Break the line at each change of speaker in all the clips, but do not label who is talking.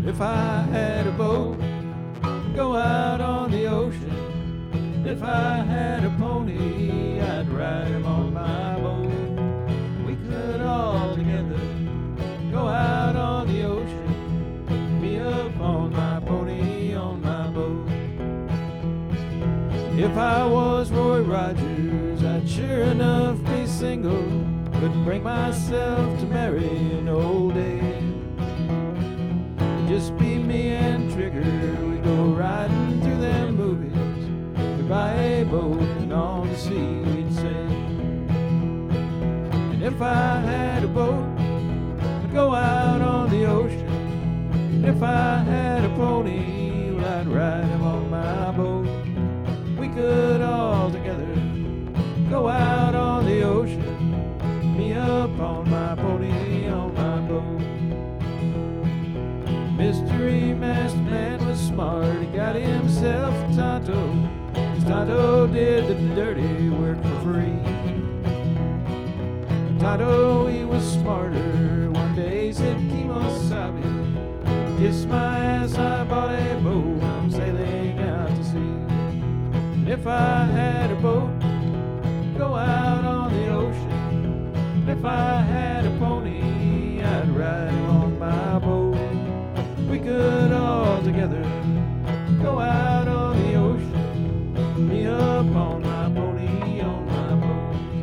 If I had a boat, go out on the ocean. If I had a pony, I'd ride him on my boat. We could all together go out on the ocean, me up on my pony on my boat. If I was Roy Rogers, I'd sure enough be single. Couldn't bring myself to marry an old age. Just be me and Trigger, we go riding through them movies. We'd buy a boat and on the sea we'd sail. And if I had a boat, I'd go out on the ocean. And if I had a pony, well, I'd ride him on my boat. We could all together go out on the ocean, me up on my pony on my boat. Mystery Master Man was smart, he got himself a Tonto. His Tonto did the dirty work for free. Tonto, he was smarter, one day he said, Kemosabe, kiss my ass, I bought a boat, I'm sailing out to sea. And if I had a boat, go out on the ocean. And if I had a pony, I'd ride him on my boat. We could all together go out on the ocean, me up on my pony on my boat.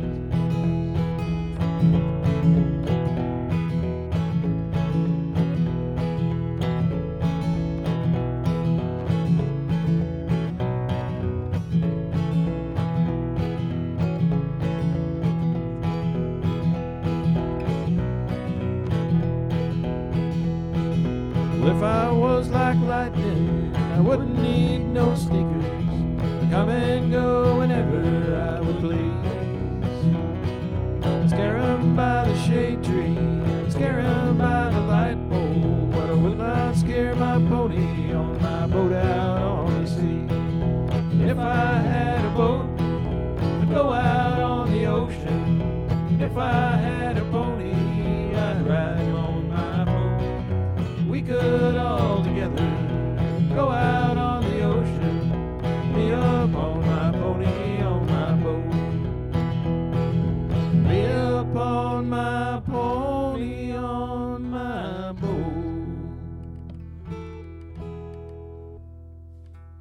Well, if I was like lightning, I wouldn't need no sneakers. Come and go whenever